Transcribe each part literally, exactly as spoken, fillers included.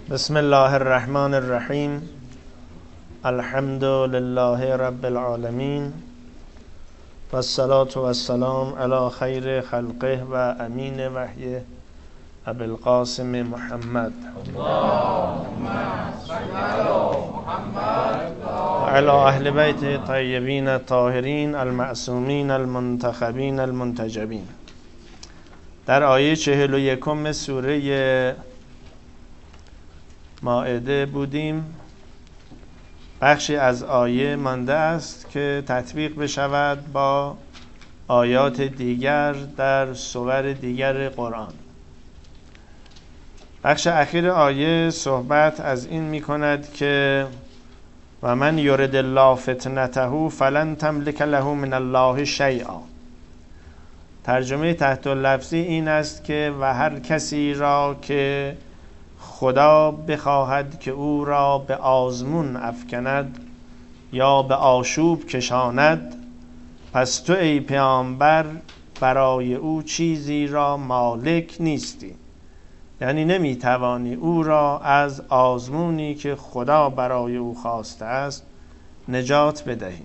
بسم الله الرحمن الرحیم. الحمد لله رب العالمین و الصلاة و السلام علی خیر خلقه و امین وحیه ابی القاسم محمد اللهم صل علی محمد و علی اهل بیت طیبین الطاهرین المعصومین المنتخبین المنتجبین. در آیه چهل و یکم سوره مائده بودیم. بخشی از آیه مانده است که تطبیق بشود با آیات دیگر در سور دیگر قرآن. بخش اخیر آیه صحبت از این می کند که و من یرد الله فتنته فلن تملک له من الله شیئا. ترجمه تحت اللفظی این است که و هر کسی را که خدا بخواهد که او را به آزمون افکند یا به آشوب کشاند، پس تو ای پیامبر برای او چیزی را مالک نیستی، یعنی نمیتوانی او را از آزمونی که خدا برای او خواسته است نجات بدهی.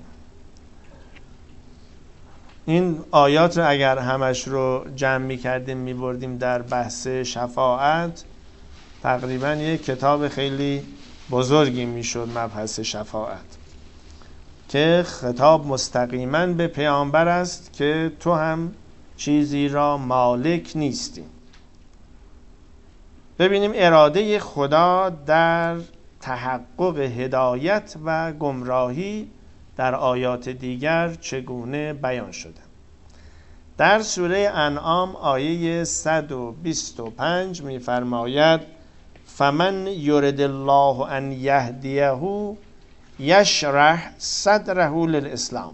این آیات رو اگر همش رو جمع می کردیم می بردیم در بحث شفاعت، تقریبا یک کتاب خیلی بزرگی میشد مبحث شفاعت، که خطاب مستقیما به پیامبر است که تو هم چیزی را مالک نیستی. ببینیم اراده خدا در تحقق هدایت و گمراهی در آیات دیگر چگونه بیان شده. در سوره انعام آیه صد و بیست و پنج می‌فرماید فمن یرد الله ان یهدیه یشرح صدره للاسلام.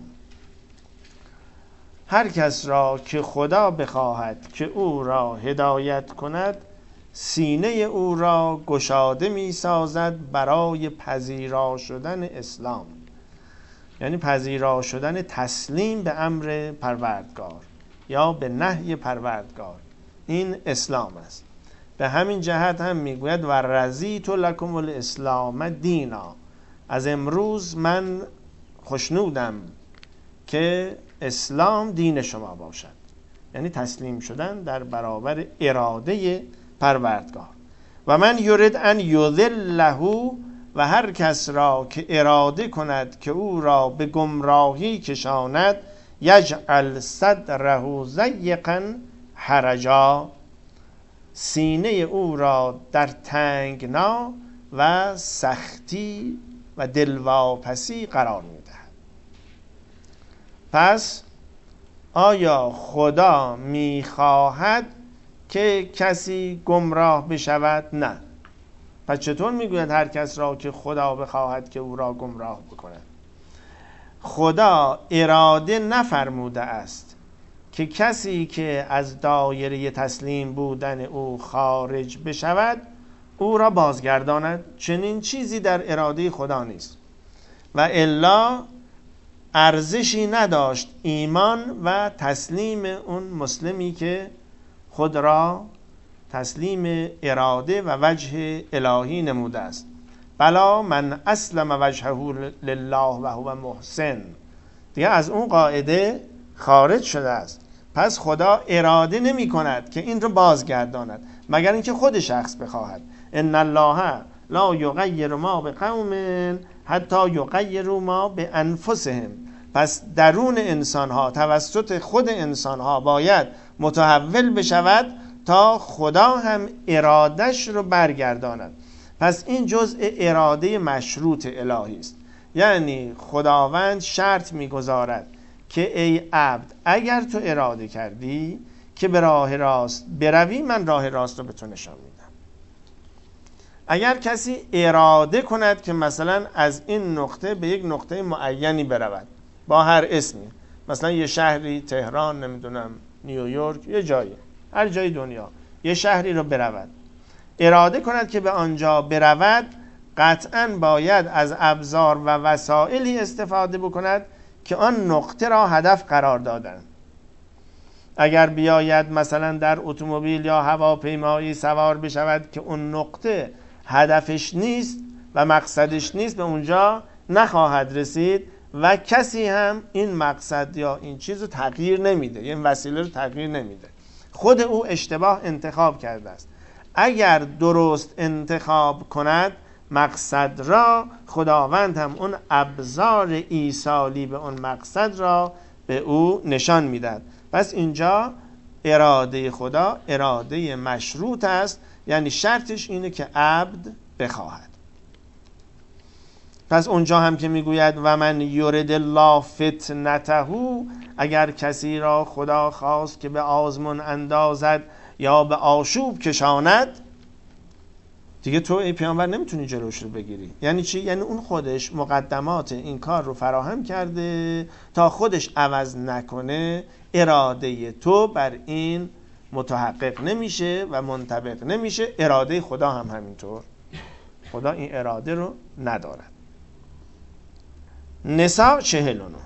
هر کس را که خدا بخواهد که او را هدایت کند، سینه او را گشاده می سازد برای پذیرا شدن اسلام، یعنی پذیرا شدن تسلیم به امر پروردگار یا به نهی پروردگار. این اسلام است. به همین جهت هم میگوید و رضیت لکم الاسلام دینا، از امروز من خوشنودم که اسلام دین شما باشد، یعنی تسلیم شدن در برابر اراده پروردگار. و من یرید ان یضله، و هر کس را که اراده کند که او را به گمراهی کشاند، یجعل صدره ضیقا حرجا، سینه او را در تنگنا و سختی و دلواپسی قرار می‌دهد. پس آیا خدا می‌خواهد که کسی گمراه بشود؟ نه. پس چطور میگوید هر کس را که خدا بخواهد که او را گمراه بکند؟ خدا اراده نفرموده است که کسی که از دایره تسلیم بودن او خارج بشود او را بازگرداند. چنین چیزی در اراده خدا نیست و الا ارزشی نداشت ایمان و تسلیم اون مسلمی که خود را تسلیم اراده و وجه الهی نموده است. بلا من اسلم وجهه لله و هو محسن، دیگه از اون قاعده خارج شده است. پس خدا اراده نمی کند که این رو بازگرداند مگر اینکه خود شخص بخواهد. ان الله لا یغیر ما بقوم حتی یغیروا ما بانفسهم. پس درون انسان ها توسط خود انسان ها باید متحول بشود تا خدا هم ارادش رو برگرداند. پس این جزء اراده مشروط الهی است، یعنی خداوند شرط میگذارد که ای عبد اگر تو اراده کردی که به راه راست بروی، من راه راست رو به تو نشان میدم. اگر کسی اراده کند که مثلا از این نقطه به یک نقطه معینی برود با هر اسمی، مثلا یه شهری تهران، نمیدونم نیویورک، یه جایی، هر جای دنیا یه شهری رو برود، اراده کند که به آنجا برود، قطعاً باید از ابزار و وسایلی استفاده بکند که آن نقطه را هدف قرار دادن. اگر بیاید مثلا در اتومبیل یا هواپیمایی سوار بشود که اون نقطه هدفش نیست و مقصدش نیست به اونجا نخواهد رسید و کسی هم این مقصد یا این چیز رو تغییر نمیده، این وسیله رو تغییر نمیده. خود او اشتباه انتخاب کرده است. اگر درست انتخاب کند مقصد را، خداوند هم اون ابزار ایصالی به اون مقصد را به او نشان میدهد. پس اینجا اراده خدا اراده مشروط است، یعنی شرطش اینه که عبد بخواهد. پس اونجا هم که میگوید و من یرد الله فتنته، اگر کسی را خدا خواست که به آزمون اندازد یا به آشوب کشاند، دیگه تو ای پیامبر نمیتونی جلوش رو بگیری. یعنی چی؟ یعنی اون خودش مقدمات این کار رو فراهم کرده تا خودش عوض نکنه، اراده تو بر این متحقق نمیشه و منطبق نمیشه. اراده خدا هم همینطور، خدا این اراده رو ندارد. نساء چهل و نه.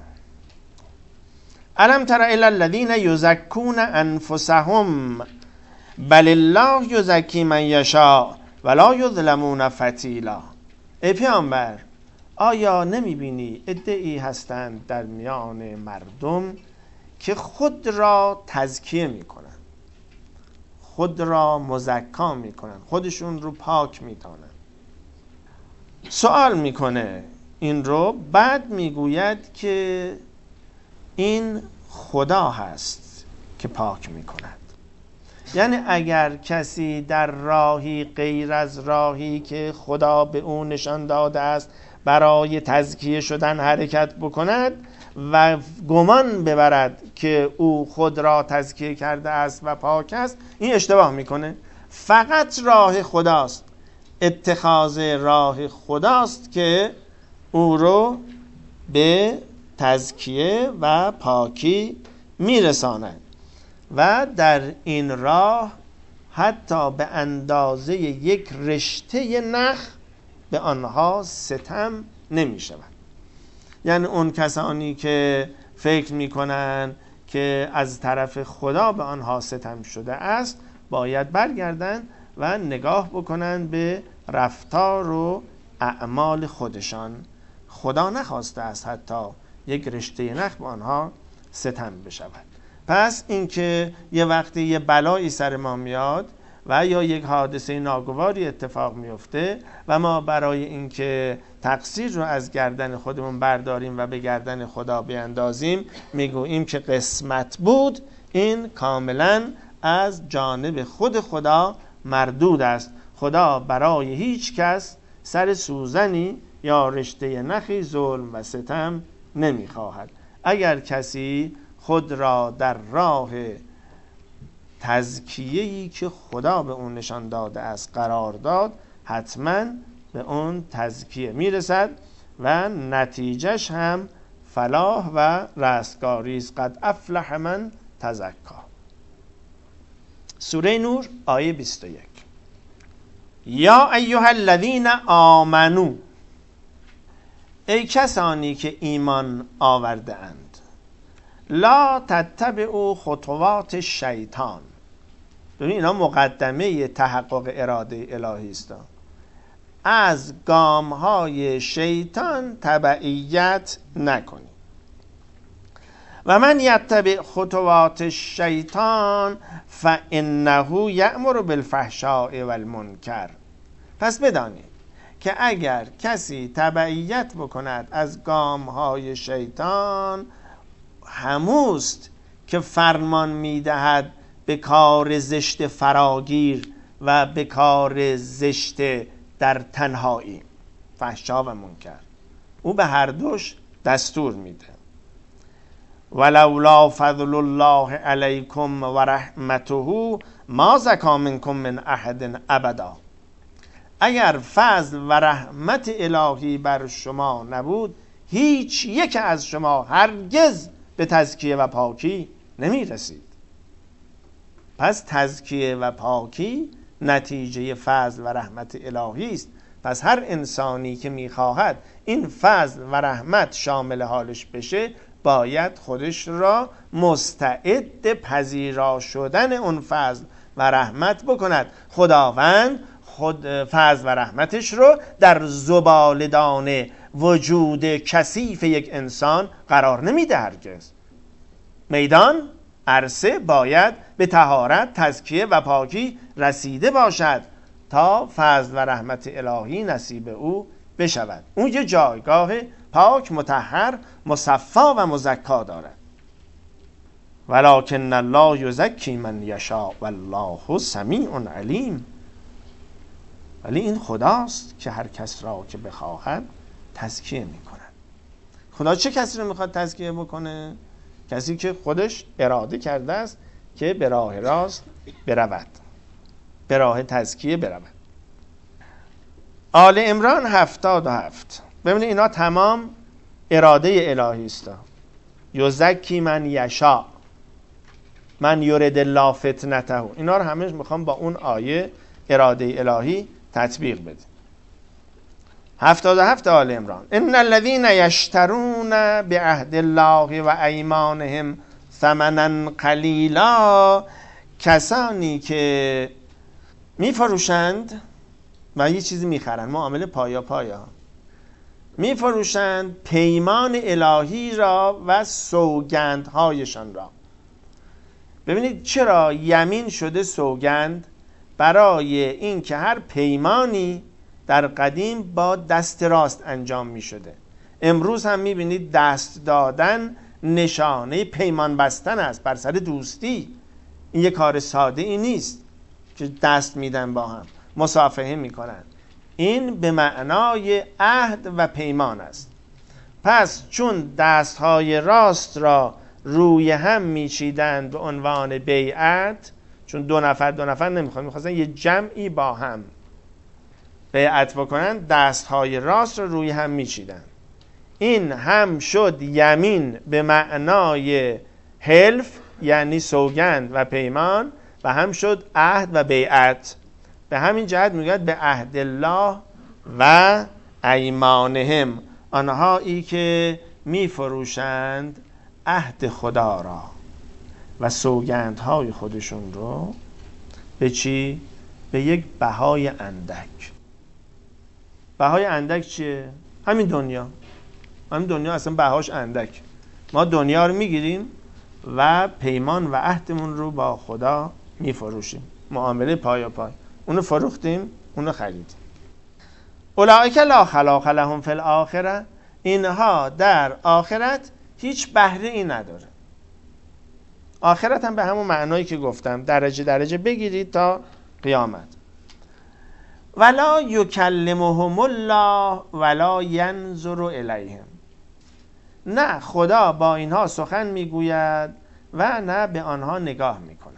الم تر الی الذین یزکون انفسهم بل الله یزکی من یشاء ولا یظلمون فتیلا. ای پیامبر آیا نمیبینی عده‌ای هستند در میان مردم که خود را تزکیه میکنن، خود را مزکا میکنن، خودشون رو پاک میدانن. سوال میکنه این رو، بعد میگوید که این خدا هست که پاک میکند. یعنی اگر کسی در راهی غیر از راهی که خدا به او نشان داده است برای تزکیه شدن حرکت بکند و گمان ببرد که او خود را تزکیه کرده است و پاک است، این اشتباه میکنه. فقط راه خداست، اتخاذ راه خداست که او رو به تزکیه و پاکی میرساند و در این راه حتی به اندازه یک رشته نخ به آنها ستم نمی شود. یعنی اون کسانی که فکر می کنن که از طرف خدا به آنها ستم شده است باید برگردن و نگاه بکنن به رفتار و اعمال خودشان. خدا نخواسته است حتی یک رشته نخ به آنها ستم بشود. پس اینکه یه وقتی یه بلایی سر ما میاد و یا یک حادثه ناگواری اتفاق میفته و ما برای اینکه تقصیر رو از گردن خودمون برداریم و به گردن خدا بیندازیم میگوییم که قسمت بود، این کاملا از جانب خود خدا مردود است. خدا برای هیچ کس سر سوزنی یا رشته نخی ظلم و ستم نمیخواهد. اگر کسی خود را در راه تزکیه‌ای که خدا به اون نشان داده است قرار داد، حتما به اون تزکیه میرسد و نتیجهش هم فلاح و رستگاری است. قد افلح من تزکا. سوره نور آیه بیست و یک. یا ایها الذین آمنو، ای کسانی که ایمان آورده اند، لا تتبعوا خطوات شیطان. ببین اینا مقدمه تحقق اراده الهی است. از گام های شیطان تبعیت نکنی. و من یتبع خطوات الشیطان فانه یأمر بالفحشاء والمنکر. پس بدانید که اگر کسی تبعیت بکند از گام های شیطان، هموست که فرمان میدهد به کار زشت فراگیر و به کار زشت در تنهایی، فحشا و منکر. او به هر دوش دستور میده. ولولا فضل الله علیکم و رحمته ما زکا منکم من احد ابدا. اگر فضل و رحمت الهی بر شما نبود، هیچ یک از شما هرگز به تزکیه و پاکی نمی رسید. پس تزکیه و پاکی نتیجه فضل و رحمت الهی است. پس هر انسانی که میخواهد این فضل و رحمت شامل حالش بشه، باید خودش را مستعد پذیرا شدن اون فضل و رحمت بکند. خداوند خود فضل و رحمتش رو در زباله‌دان وجود کثیف یک انسان قرار نمیده. هرگز میدان عرصه باید به طهارت، تزکیه و پاکی رسیده باشد تا فضل و رحمت الهی نصیب او بشود. اون یه جایگاه پاک، مطهر، مصفا و مزکا دارد. ولکن الله یزکی من یشاء والله سمیع علیم. ولی این خداست که هر کس را که بخواهد تزکیه میکند. خدا چه کسی رو میخواد تزکیه بکنه؟ کسی که خودش اراده کرده است که به راه راست برود، به راه تزکیه برود. آل عمران هفتاد و هفت. ببینید اینا تمام اراده الهی است. یزکی من یشاء، من یرید الله فتنته. اینا رو همه میخوام با اون آیه اراده الهی تطبیق بدیم. هفتاد و هفت آل عمران. ان الذين یشترون بعهد الله و ایمانهم ثمنا قلیلا. کسانی که میفروشند و یه چیزی میخرن، معامله پایا پایا، میفروشند پیمان الهی را و سوگندهایشان را. ببینید چرا یمین شده سوگند؟ برای این که هر پیمانی در قدیم با دست راست انجام می شده. امروز هم می بینید دست دادن نشانه پیمان بستن است بر سر دوستی. این یک کار ساده ای نیست که دست میدن با هم مصافحه می کنن. این به معنای عهد و پیمان است. پس چون دستهای راست را روی هم میچیدند به عنوان بیعت، چون دو نفر دو نفر نمیخوان، میخواستن یه جمعی با هم بیعت بکنن، دستهای راست را روی هم میچیدن. این هم شد یمین به معنای حلف یعنی سوگند و پیمان، و هم شد عهد و بیعت. به همین جهت میگوید به عهد الله و ایمانهم، آنهایی که میفروشند عهد خدا را و سوگندهای خودشون رو به چی؟ به یک بهای اندک. بهای اندک چیه؟ همین دنیا. همین دنیا اصلا بهاش اندک. ما دنیا رو میگیریم و پیمان و عهدمون رو با خدا میفروشیم. معامله پایا پای. اونو فروختیم، اونو خریدیم. اولئک لا خلاق لهم فی الاخره. اینها در آخرت هیچ بهره ای نداره. آخرت هم به همون معنایی که گفتم، درجه درجه بگیرید تا قیامت. ولا یکلمهم الله ولا ینظر الیهم. نه خدا با اینها سخن میگوید و نه به آنها نگاه میکند.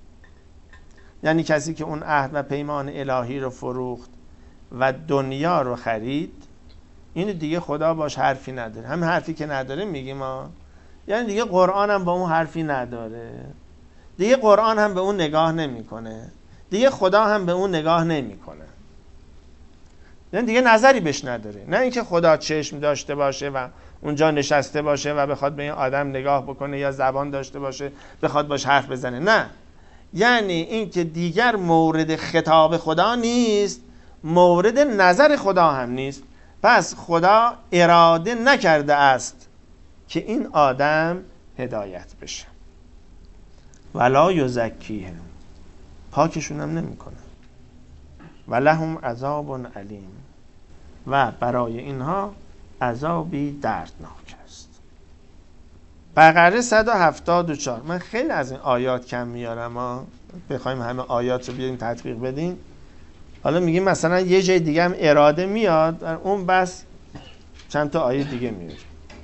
یعنی کسی که اون عهد و پیمان الهی رو فروخت و دنیا رو خرید، این دیگه خدا باش حرفی نداره. هم حرفی که نداره میگیم ما، یعنی دیگه قرآن هم با اون حرفی نداره، دیگه قرآن هم به اون نگاه نمیکنه، دیگه خدا هم به اون نگاه نمیکنه، یعنی دیگه نظری بهش نداره. نه اینکه خدا چشم داشته باشه و اونجا نشسته باشه و بخواد به این آدم نگاه بکنه، یا زبان داشته باشه بخواد باش حرف بزنه. نه، یعنی اینکه دیگر مورد خطاب خدا نیست، مورد نظر خدا هم نیست. پس خدا اراده نکرده است که این آدم هدایت بشه. ولا یزکیهم، پاکشون هم نمی کنه. ولهم عذاب علیم، و برای اینها عذابی دردناک است. بقره صد و هفتاد و چهار. من خیلی از این آیات کم میارم، ما بخوایم همه آیات رو بیاریم تطبیق بدیم. حالا میگیم مثلا یه جای دیگه هم اراده میاد، اون بس چند تا آیه دیگه میاریم.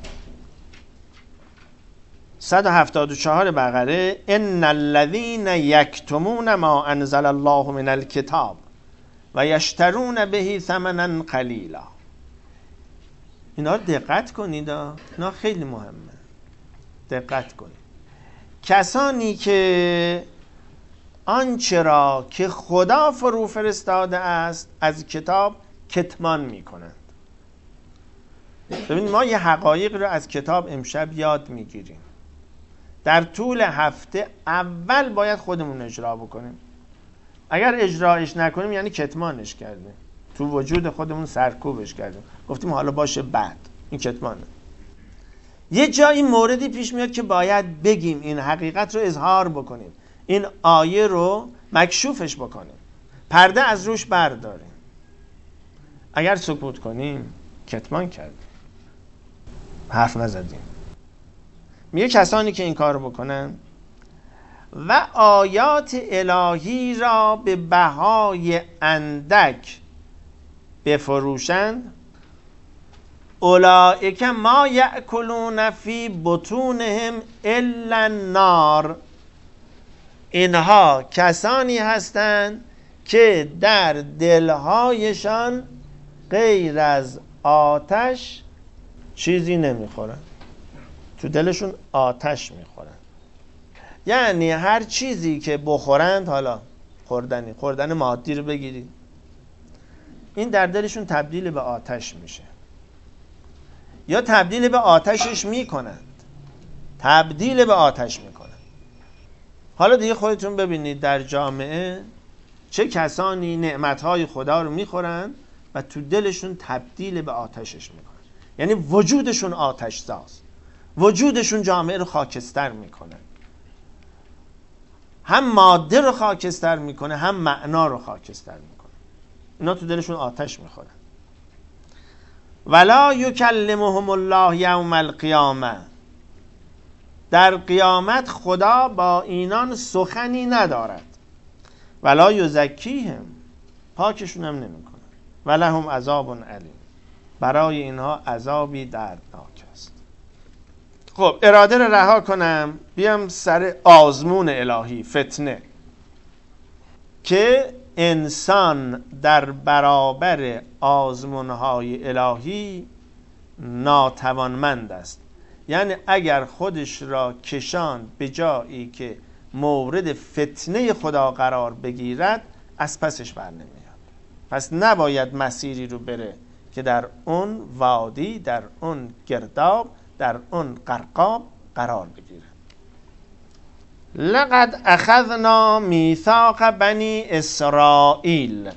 صد و هفتاد و چهار بقره. ان الذين یکتمون ما انزل الله من الكتاب و یشترون به ثمنا قلیلا. اینا رو دقت کنید، اینا خیلی مهمه، دقت کنید. کسانی که آنچه را که خدا فرو فرستاده است از کتاب کتمان میکنند. ببینید ما یه حقایق رو از کتاب امشب یاد میگیریم. در طول هفته اول باید خودمون اجرا بکنیم. اگر اجرایش نکنیم یعنی کتمانش کردیم، تو وجود خودمون سرکوبش کردیم، گفتیم حالا باشه بعد، این کتمانه. یه جایی موردی پیش میاد که باید بگیم، این حقیقت رو اظهار بکنیم، این آیه رو مکشوفش بکنیم، پرده از روش برداریم. اگر سکوت کنیم کتمان کردیم، حرف نزدیم. میگه کسانی که این کار بکنن و آیات الهی را به بهای اندک بفروشند، اولئک ما یأکلون فی بطونهم الا النار، اینها کسانی هستند که در دلهایشان غیر از آتش چیزی نمیخورن. تو دلشون آتش میخورن، یعنی هر چیزی که بخورند، حالا خوردنی، خوردن مادی رو بگیرید، این در دلشون تبدیل به آتش میشه، یا تبدیل به آتشش میکنند، تبدیل به آتش میکنند. حالا دیگه خودتون ببینید در جامعه چه کسانی نعمتهای خدا رو میخورند و تو دلشون تبدیل به آتشش میکنن، یعنی وجودشون آتش ساز، وجودشون جامعه رو خاکستر میکنه، هم ماده رو خاکستر میکنه هم معنا رو خاکستر میکنه. اینا تو دلشون آتش میخورن. ولا یکلمهم الله یوم القیامه، در قیامت خدا با اینان سخنی ندارد. ولا یزکیهم، پاکشون هم نمیکنه. ولهم عذاب علیم، برای اینها عذابی دردناک است. خب اراده رو رها کنم بیام سر آزمون الهی، فتنه، که انسان در برابر آزمونهای الهی ناتوانمند است. یعنی اگر خودش را کشاند به جایی که مورد فتنه خدا قرار بگیرد، از پسش بر نمیاد. پس نباید مسیری رو بره که در اون وادی، در اون گرداب، در اون غرقاب قرار بگیره. لقد اخذنا میثاق بنی اسرائیل،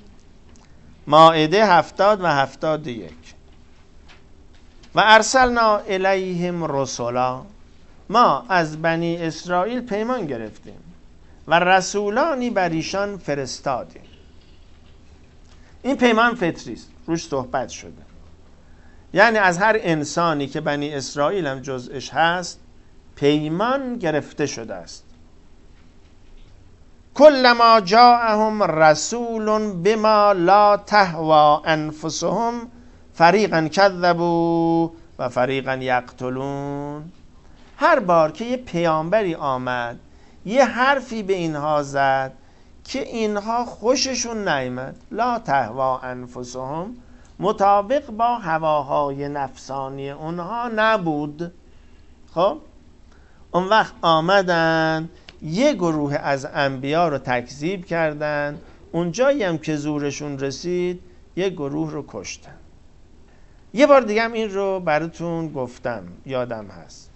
مائده هفتاد و هفتاد و یک. و ارسلنا الیهم رسولا، ما از بنی اسرائیل پیمان گرفتیم و رسولانی بر ایشان فرستادیم. این پیمان فطری است، روش صحبت شده. یعنی از هر انسانی که بنی اسرائیل هم جزءش هست پیمان گرفته شده است. کلما جاءهم رسول بما لا تهوى انفسهم فریقا کذبوا و فریقا یقتلون. هر بار که یه پیامبری آمد یه حرفی به اینها زد که اینها خوششون نیامد، لا تهوى انفسهم، مطابق با هواهای نفسانی اونها نبود. خب اون وقت آمدن یه گروه از انبیا رو تکذیب کردن، اونجایی هم که زورشون رسید یه گروه رو کشتن. یه بار دیگه هم این رو براتون گفتم، یادم هست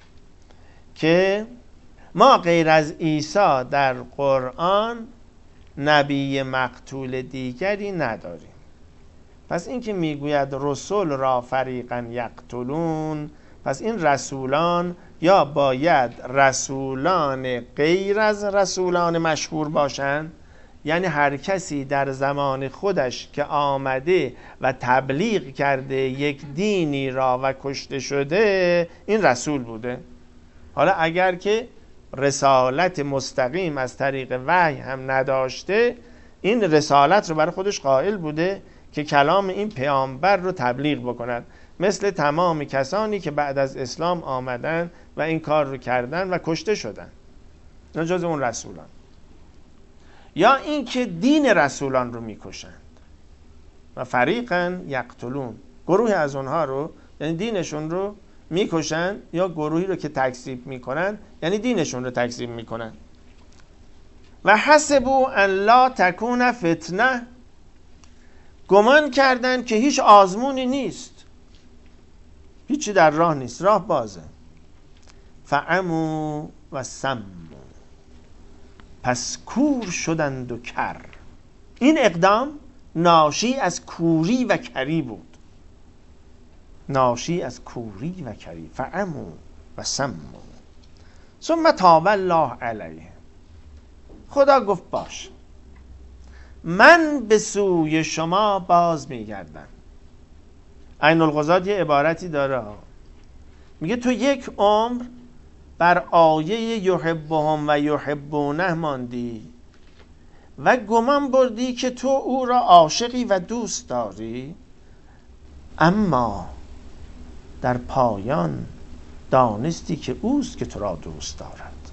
که ما غیر از عیسی در قرآن نبی مقتول دیگری نداریم. پس این که میگوید رسول را فریقا یقتلون، پس این رسولان یا باید رسولان غیر از رسولان مشهور باشند، یعنی هر کسی در زمان خودش که آمده و تبلیغ کرده یک دینی را و کشته شده این رسول بوده. حالا اگر که رسالت مستقیم از طریق وحی هم نداشته، این رسالت رو برای خودش قائل بوده که کلام این پیامبر رو تبلیغ بکند، مثل تمام کسانی که بعد از اسلام آمدن و این کار رو کردن و کشته شدن، اینا جز اون رسولان. یا این که دین رسولان رو میکشند و فریقا یقتلون، گروه از اونها رو یعنی دینشون رو میکشن، یا گروهی رو که تکذیب میکنن یعنی دینشون رو تکذیب میکنن. و حسبوا ان لا تکون فتنه، گمان کردن که هیچ آزمونی نیست، هیچی در راه نیست، راه بازه. فعموا و سموا، پس کور شدند و کر. این اقدام ناشی از کوری و کری بود، ناشی از کوری و کری. فعمو و سمو ثم تاب الله علیه. خدا گفت باش، من به سوی شما باز میگردم. عین القضات یه عبارتی داره، میگه تو یک عمر بر آیه یحبهم و یحبونه ماندی و گمان بردی که تو او را عاشقی و دوست داری، اما در پایان دانستی که اوست که تو را دوست دارد.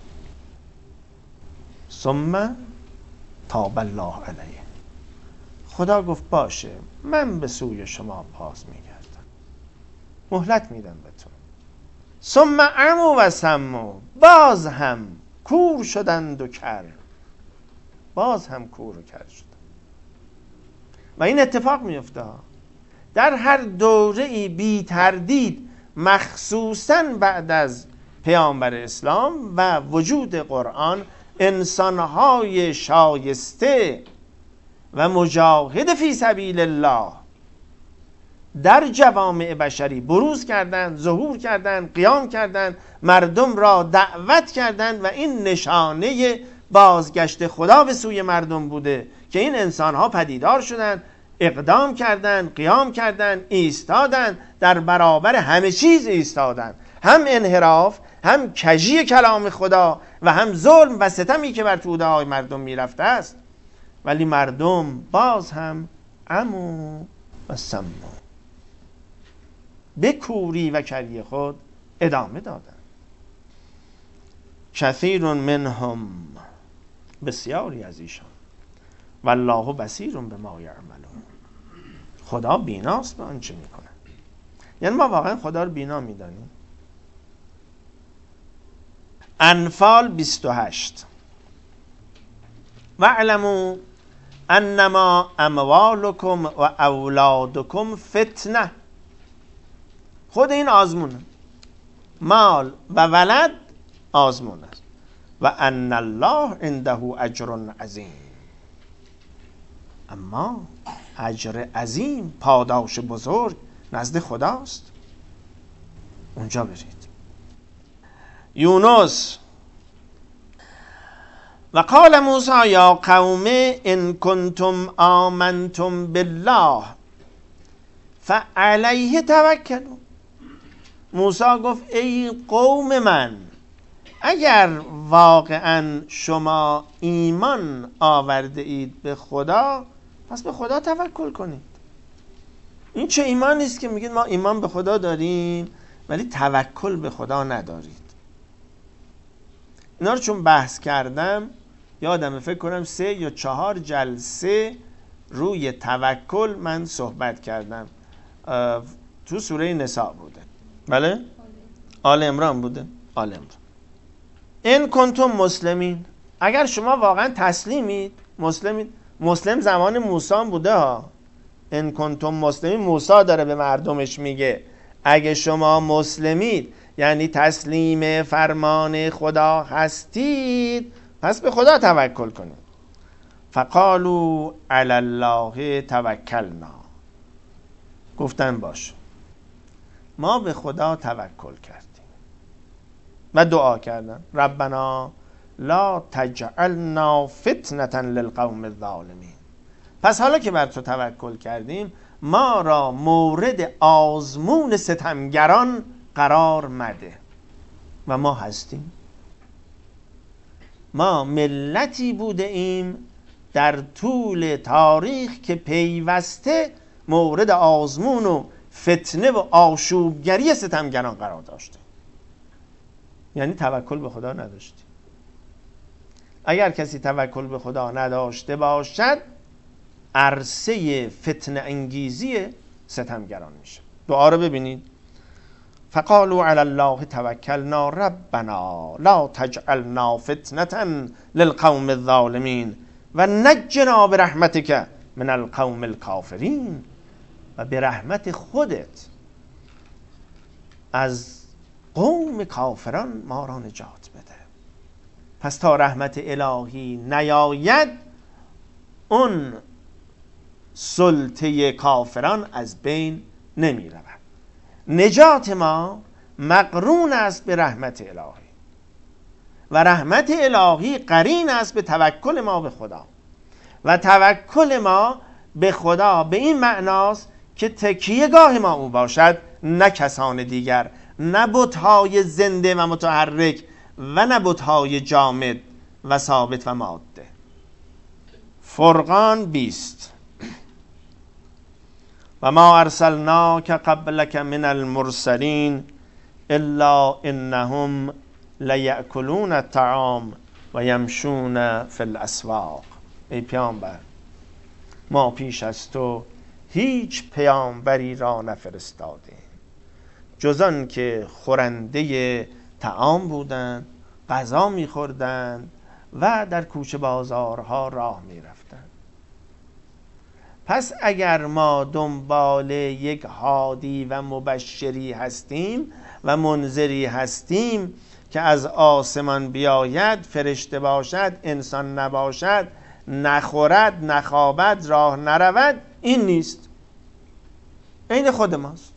ثم تاب الله علیه. خدا گفت باشه، من به سوی شما باز میگردم، مهلت میدم به تو. ثم عمو و سمو، باز هم کور شدند و کر، باز هم کور و کر شدند. و این اتفاق میفته در هر دوره ای بی تردید، مخصوصاً بعد از پیامبر اسلام و وجود قرآن، انسانهای شایسته و مجاهد فی سبیل الله در جوامع بشری بروز کردند، ظهور کردند، قیام کردند، مردم را دعوت کردند و این نشانه بازگشت خدا به سوی مردم بوده که این انسانها پدیدار شدند، اقدام کردند، قیام کردند، ایستادند، در برابر همه چیز ایستادند، هم انحراف، هم کژی کلام خدا و هم ظلم و ستمی که بر توده های مردم میرفته است. ولی مردم باز هم عمو و سمو، به کوری و کری خود ادامه دادند. کثیر منهم، بسیاری از ایشان، والله بصیر بما یعملون، خدا بیناست به آنچه میکنه. یعنی ما واقعا خدا رو بینا میدانیم. انفال بیست و هشت. واعلموا انما اموالکم و اولادکم فتنه. خود این آزمونه، مال و ولد آزمون است. و ان الله عنده اجر عظیم، اما اجر عظیم، پاداش بزرگ نزد خداست. اونجا برید. یونس: و قال موسی یا قوم ان کنتم آمنتم بالله فعلیه توکلوا. موسی گفت ای قوم من، اگر واقعا شما ایمان آورده اید به خدا، پس به خدا توکل کنید. این چه ایمانی است که میگید ما ایمان به خدا داریم ولی توکل به خدا ندارید؟ اینا رو چون بحث کردم یادمه، فکر کنم سه یا چهار جلسه روی توکل من صحبت کردم. تو سوره نساء بوده، بله؟ آل عمران بوده، آل عمران. ان کنتم مسلمین، اگر شما واقعا تسلیمید، مسلمید. مسلم زمان موسی بوده ها. ان کنتم مسلمین، موسی داره به مردمش میگه اگه شما مسلمید، یعنی تسلیم فرمان خدا هستید، پس به خدا توکل کنید. فقالوا علی الله توکلنا، گفتن باش، ما به خدا توکل کردیم و دعا کردن ربنا لا تجعلنا فتنة للقوم الظالمین. پس حالا که بر تو توکل کردیم، ما را مورد آزمون ستمگران قرار مده. و ما هستیم، ما ملتی بوده ایم در طول تاریخ که پیوسته مورد آزمون و فتنه و آشوبگری ستمگران قرار داشته. یعنی توکل به خدا نداشتی. اگر کسی توکل به خدا نداشته باشد، عرصه فتنه انگیزی ستمگران میشه. دعا رو ببینید. فقالوا علی الله توکلنا ربنا لا تجعلنا فتنة للقوم الظالمین و نجنا برحمتک من القوم الکافرین. و به رحمت خودت از قوم کافران ما را نجات بده. پس تا رحمت الهی نیاید اون سلطه کافران از بین نمی رود. نجات ما مقرون است به رحمت الهی و رحمت الهی قرین است به توکل ما به خدا و توکل ما به خدا به این معناست که تکیهگاه ما او باشد، نه کسان دیگر، نه بت‌های زنده و متحرک و نه بت‌های جامد و ثابت و ماده. فرقان بیست. و ما ارسلناک قبلک من المرسلین الا انهم لیأکلون الطعام و یمشون فی الاسواق. ای پیامبر، ما پیش از تو هیچ پیامبری را نفرستادیم جز آن که خورنده طعام بودند، غذا می‌خوردند و در کوچه بازارها راه می‌رفتند. پس اگر ما دنبال یک هادی و مبشری هستیم و منذری هستیم که از آسمان بیاید، فرشته باشد، انسان نباشد، نخورد، نخوابد، راه نرود، این نیست، عین خود ماست.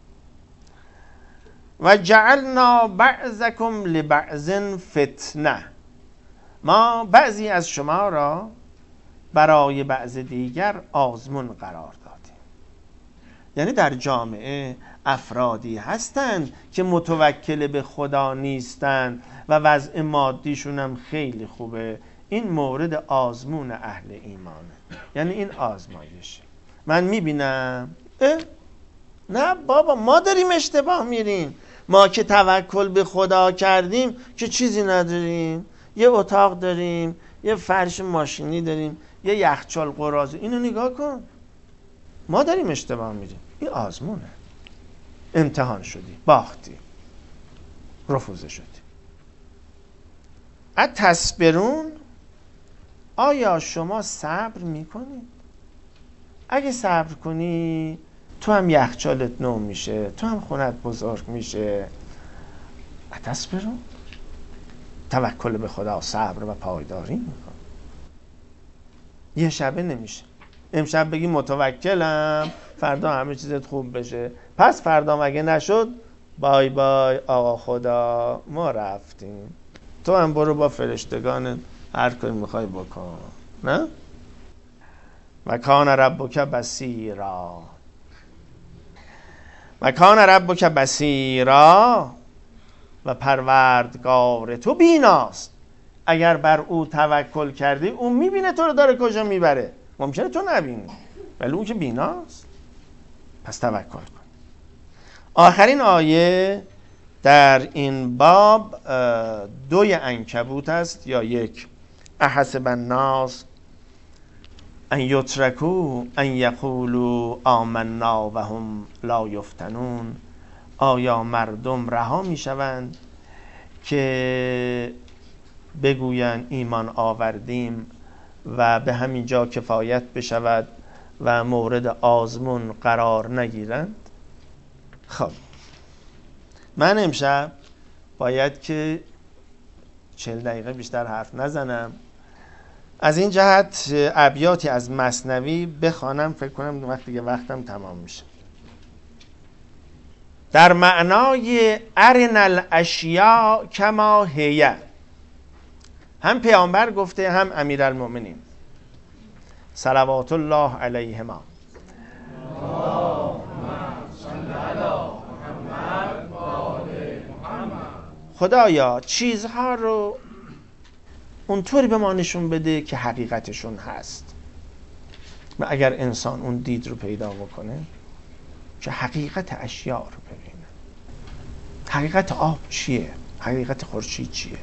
و جعلنا بعضکم لبعض فتنه، ما بعضی از شما را برای بعض دیگر آزمون قرار دادیم. یعنی در جامعه افرادی هستند که متوکل به خدا نیستند و وضع مادیشون هم خیلی خوبه. این مورد آزمون اهل ایمانه، یعنی این آزمایشه. من میبینم اه نه بابا، ما داریم اشتباه میریم. ما که توکل به خدا کردیم که چیزی نداریم، یه اتاق داریم، یه فرش ماشینی داریم، یه یخچال قراضه. اینو نگاه کن، ما داریم اشتباه میریم. این آزمونه، امتحان شدی، باختی، رفوزه شدی. اتصبرون، آیا شما صبر میکنید؟ اگه صبر کنی تو هم یخچالت نو میشه، تو هم خونت بزرگ میشه. اتصبرون، توکل به خدا صبر و پایداری میکن. یه شبه نمیشه. امشب بگی متوکلم، فردا همه چیزت خوب بشه، پس فردا مگه نشد، بای بای آقا خدا، ما رفتیم. تو هم برو با فرشتگان هر کاری میخوای بکن. نه؟ و کان ربک بصیرا، و کان ربک بصیرا، و پروردگار تو بیناست. اگر بر او توکل کردی او میبینه تو رو داره کجا میبره. ممکنه تو نبینی ولی اون که بیناست. پس توکل کن. آخرین آیه در این باب دوی عنکبوت است یا یک. احسب الناس ان یترکوا ان یقولوا آمنا و هم لا یفتنون. آیا مردم رها میشوند که بگویند ایمان آوردیم و به همین جا کفایت بشود و مورد آزمون قرار نگیرند؟ خب من امشب باید که چهل دقیقه بیشتر حرف نزنم. از این جهت ابیاتی از مثنوی بخوانم، فکر کنم وقتی که وقتم تمام میشه. در معنای ارنا الاشیاء کما هی، هم پیامبر گفته هم امیرالمؤمنین صلوات الله علیهما. خدایا چیزها رو اونطوری به ما نشون بده که حقیقتشون هست و اگر انسان اون دید رو پیدا بکنه که حقیقت اشیاء رو ببینه. حقیقت آب چیه؟ حقیقت خورشید چیه؟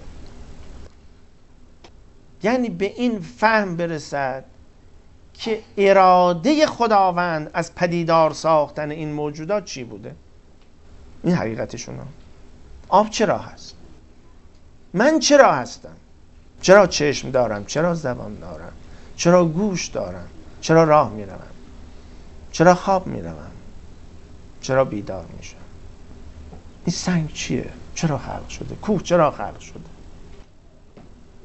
یعنی به این فهم برسد که اراده خداوند از پدیدار ساختن این موجودات چی بوده. این حقیقتشونه. آب چرا هست؟ من چرا هستم؟ چرا چشم دارم؟ چرا زبان دارم؟ چرا گوش دارم؟ چرا راه میروم؟ چرا خواب میروم؟ چرا بیدار میشم؟ این سنگ چیه؟ چرا خلق شده؟ کوه چرا خلق شده؟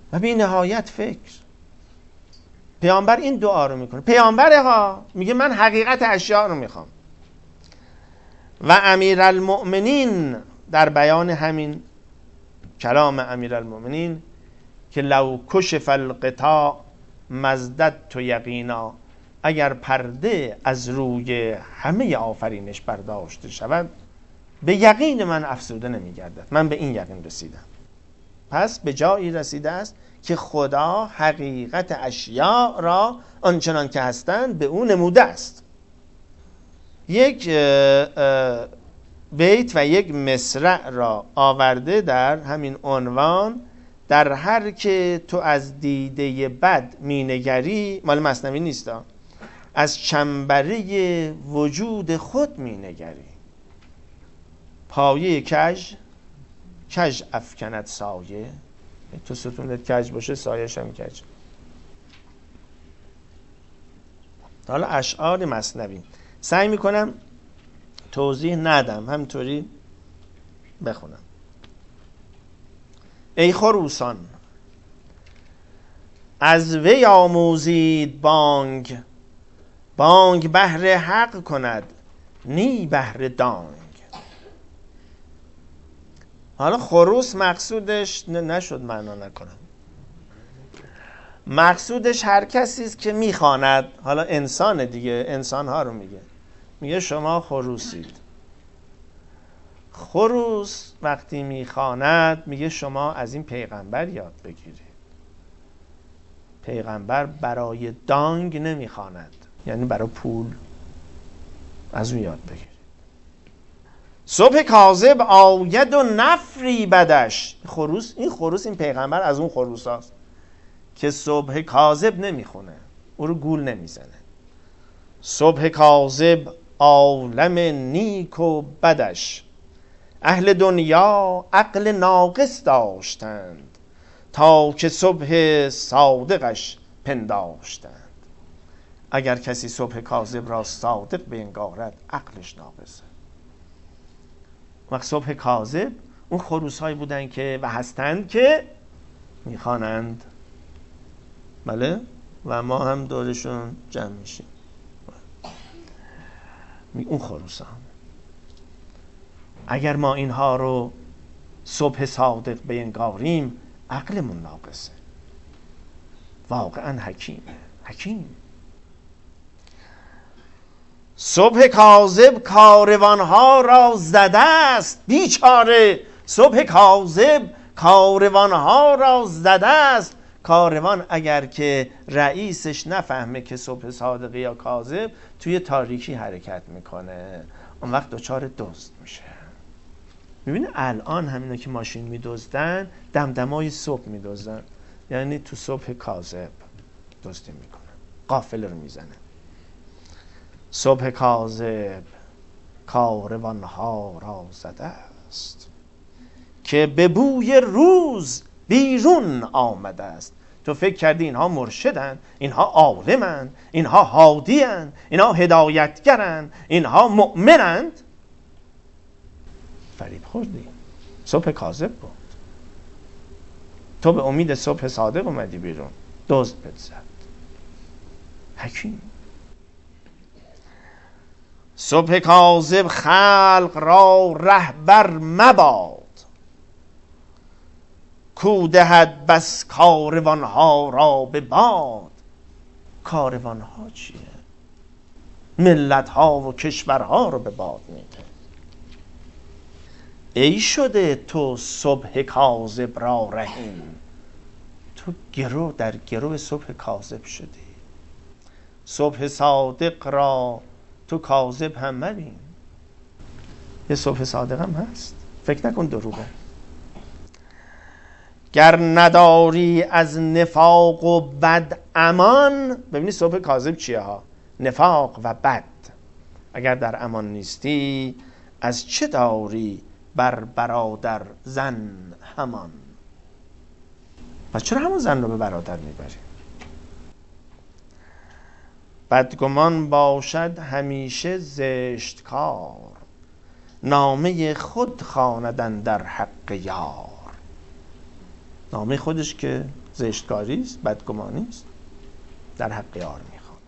و بی نهایت فکر. پیامبر این دعا رو میکنه. پیامبره ها، میگه من حقیقت اشیاء رو میخوام. و امیرالمؤمنین در بیان همین کلام امیرالمؤمنین که لو کشف الغطاء مزددت یقینا، اگر پرده از روی همه آفرینش برداشته شود به یقین من افسوده نمیگردد. من به این یقین رسیدم. پس به جایی رسیده است که خدا حقیقت اشیاء را آنچنان که هستند به او نموده است. یک بیت و یک مصرع را آورده در همین عنوان: در هر که تو از دیده بد مینگری، مال مثنوی نیستا، از چنبره وجود خود مینگری. پایه کج کج افکند سایه. تو ستونت کج باشه سایه‌ش هم کج. حالا اشعار مثنوی سعی میکنم توضیح ندم، همینطوری بخونم. ای خروسان از وی آموزید بانگ، بانگ بهر حق کند نی بهر دانگ. حالا خروس مقصودش نشد معنا نکنم، مقصودش هر کسی است که میخواند. حالا انسان دیگه، انسان ها رو میگه، میگه شما خروسید. خروس وقتی میخواند میگه شما از این پیغمبر یاد بگیرید. پیغمبر برای دانگ نمیخواند، یعنی برای پول، از اون یاد بگیرید. صبح کاذب آید و نفری بدش. خروس، این خروس این پیغمبر از اون خروس هاست که صبح کاذب نمیخونه، او رو گول نمیزنه. صبح کاذب عالم نیک و بدش، اهل دنیا عقل ناقص داشتند تا که صبح صادقش پنداشتند. اگر کسی صبح کاذب را صادق بنگارد عقلش ناقصه. وقت صبح کاذب اون خروس هایی بودن که و هستند که میخوانند، بله، و ما هم دورشون جمع میشیم. اون خروس ها، اگر ما اینها رو صبح صادق بینگاریم عقلمون ناقصه. واقعا حکیم حکیم. صبح کاذب کاروانها را زده است بیچاره. صبح کاذب کاروانها را زده است. کاروان اگر که رئیسش نفهمه که صبح صادق یا کاذب، توی تاریکی حرکت میکنه، اون وقت دچار دزد میشه. میبینی الان همینا که ماشین میدزدن دمدمای صبح میدزدن، یعنی تو صبح کاذب دزدی میکنن، قافله رو میزنن. صبح کاذب کاروانها را زده است که به بوی روز بیرون آمده است. تو فکر کردی اینها مرشدن، اینها عالمن، اینها هادی‌اند، اینها هدایتگرند، اینها مؤمنند؟ فریب خوردی. صبح کاذب بود. تو به امید صبح صادق اومدی بیرون، دزد بهت زد. حکیم. صبح کاذب خلق را رهبر مباد، کو دهد بس کاروانها را به باد. کاروانها چیه؟ ملتها و کشورها رو به باد میده. ای شده تو صبح کاذب را رهین، تو گرو در گرو صبح کاذب شدی. صبح صادق را تو کاذب هم مبین. یه صبح صادق هم هست، فکر نکن دروغه. گر نداری از نفاق و بد امان، ببینی صبح کاذب چیه ها؟ نفاق و بد. اگر در امان نیستی از چه داری بر برادر زن همان؟ پس چرا همون زن رو به برادر میبری؟ بدگمان باشد همیشه زشت کار، نامه خود خواندن در حق یار. نامه خودش که زشتکاری است، بدگمانی است، در حق یار میخواند.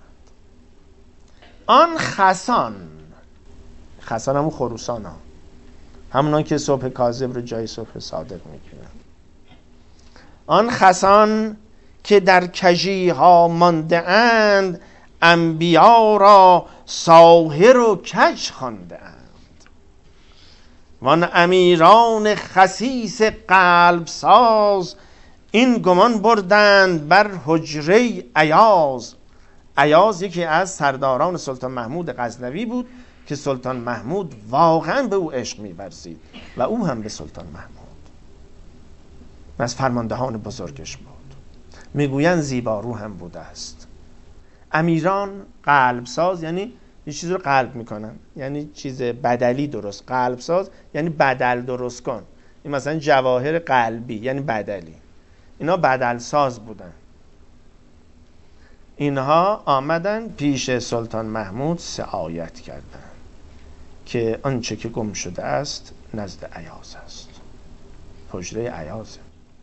آن خسان، خسان همون خروسان ها، همونان که صبح کاذب رو جای صبح صادق میگیرن. آن خسان که در کژی ها مانده اند، انبیا را ساحر و کژ خوانده اند. وان امیران خسیس قلب ساز، این گمان بردند بر حجره ایاز. ایاز یکی از سرداران سلطان محمود غزنوی بود که سلطان محمود واقعا به او عشق می‌ورزید و او هم به سلطان محمود. از فرماندهان بزرگش بود. میگویند زیبارو هم بوده است. امیران قلب ساز یعنی یه چیز رو قلب میکنن، یعنی چیز بدلی درست. قلب ساز یعنی بدل درست کن. این مثلا جواهر قلبی یعنی بدلی. اینا بدل ساز بودن. اینها آمدن پیش سلطان محمود سعایت کردن که آنچه که گم شده است نزد ایاز است، حجره ایازه.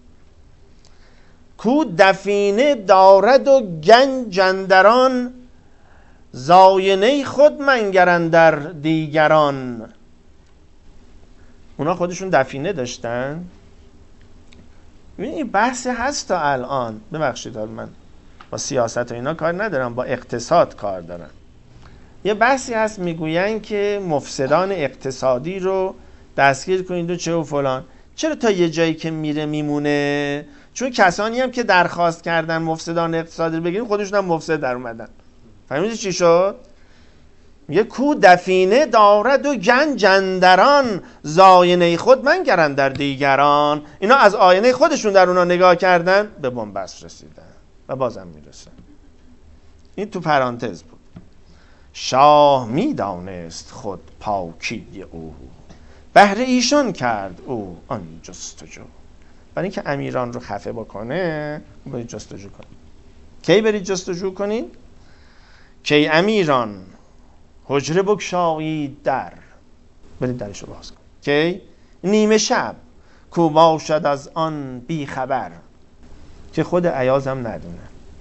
کو دفینه دارد و گنج اندران، زاینه خود منگرن در دیگران. اونا خودشون دفینه داشتن. این بحثی هست تا الان. ببخشید من با سیاست و اینا کار ندارم، با اقتصاد کار دارم. یه بحثی هست میگوین که مفسدان اقتصادی رو دستگیر کنید و چه و فلان. چرا تا یه جایی که میره میمونه؟ چون کسانی هم که درخواست کردن مفسدان اقتصادی رو بگیریم خودشون هم مفسد در اومدن. فهمیدی چی شد؟ یه کو دفینه دارد و گنج اندران، زاینه خود منگرن در دیگران. اینا از آینه خودشون در اونا نگاه کردن، به بنبست رسیدن و بازم میرسن. این تو پرانتز بود. شاه میدانست خود پاکی او، بهر ایشان کرد او آن جستجو. برای اینکه امیران رو خفه بکنه برید جستجو کنید. کی برید جستجو کنید؟ کی امیران حجره بگشایید در، برید درشو باز کنید. کی؟ نیمه شب کو باشد از آن بی خبر، که خود ایاز هم ندونه.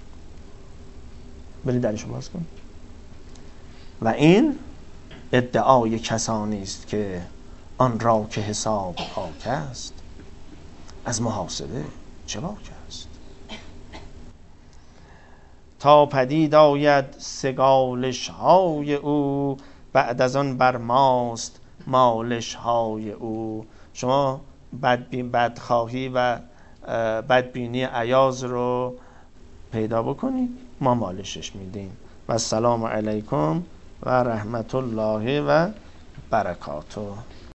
برید درشو باز کنید. و این ادعای کسانی است که آن را که حساب پاک است، از محاسبه چه باک است. تا پدید آید سگالش های او، بعد از آن بر ماست مالش های او. شما بدبین بدخواهی و بدبینی ایاز رو پیدا بکنید، ما مالشش میدیم. و السلام علیکم و رحمت الله و برکاته.